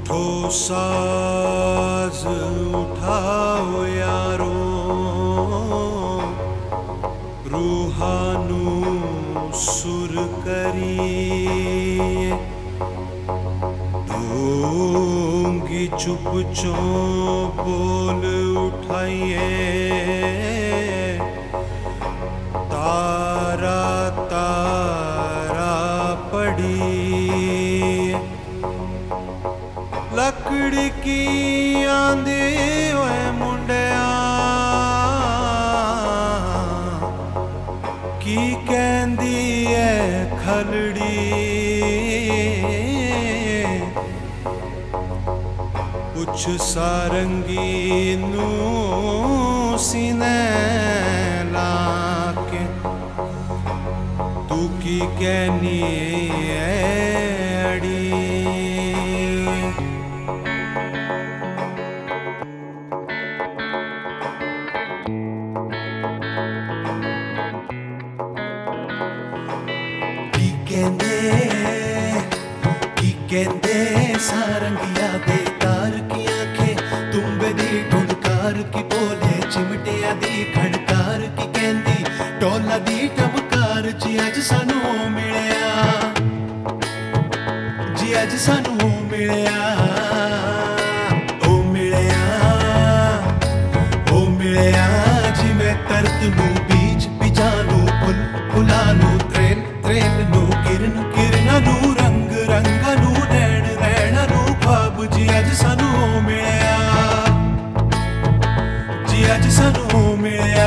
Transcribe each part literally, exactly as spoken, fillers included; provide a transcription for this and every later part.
उठो साज उठाओ यारो, रूहानू सुर करिए, ढोंगी चुप चो बोल उठाइए, तारा तारा पड़ी लकड़ी की आंधी ओए मुंडिया, की कहंदी है खलड़ी, पुछ सारंगी नू सीने लाके, तू की कहनी है अड़ी। की कहंदे सारंगिया दे तार की आंखें, तुम्बे दी ढुलकार की बोले चिमटिया दी खड़कार की कहंदी, टोला दी टमकार जी अज सानू मिलिया, जी अज सानू मिलिया, ओ मिलिया, ओ मिलिया जी मैं तरत नू बीच बिजानू फुल फुलानू त्रेल त्रेल नू किरण किरणा नू रंग रंगा नू नैन नैना नू ख्वाब, जी अज सानू मिलिया, जी अज सानू मिलिया।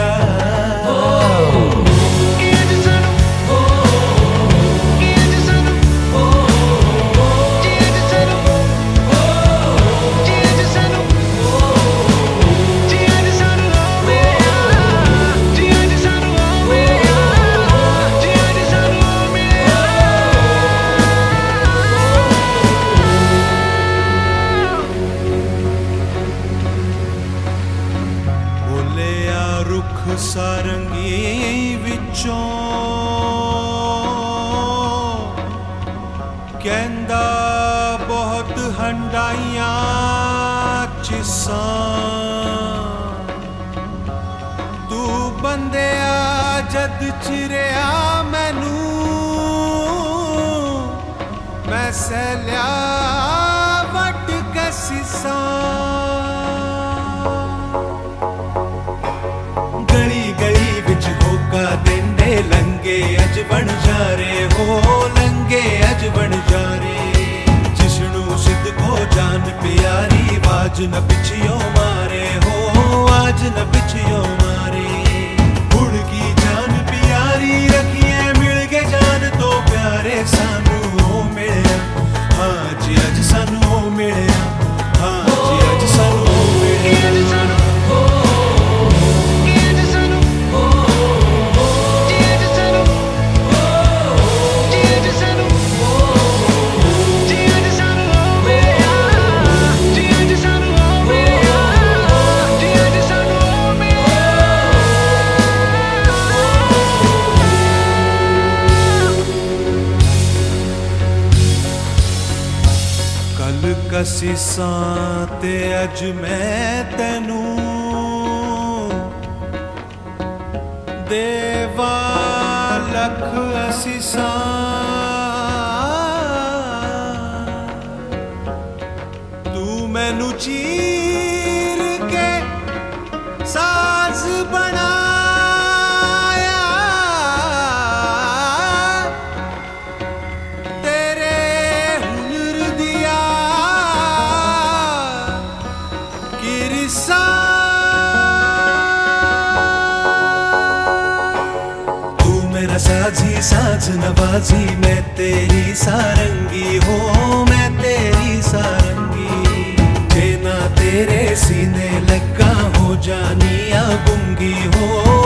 रुख सारंगी विचों कहंदा बहुत हंडाइयां चिसां, तू बंदिया जद चिरिया मैनू, मैं सैलिया वट के सीसां, देंदे लंगे अज बन जा रे हो, लंगे अज बन जा रे, जिसनू सिद्ध को जान प्यारी, आज न पिछियो मारे हो, आज न पिछियो मारे, उड़गी जान प्यारी रखिए, मिल गए जान तो प्यारे सानू मिलिया, हाँ जी अज सानू मिलिया, हाँ जी अज सानू मिलिया। असीसां ते अज मैं तैनू देवा लख असीसां, तू मैनू चीर के साज बनाया, तेरे हुनर दिया किरसा, तू मेरा साजी साज नवाजी, मैं तेरी सारंगी हो, मैं तेरी सारंगी, जे ना तेरे सीने लगा हो जानिया गूंगी हो।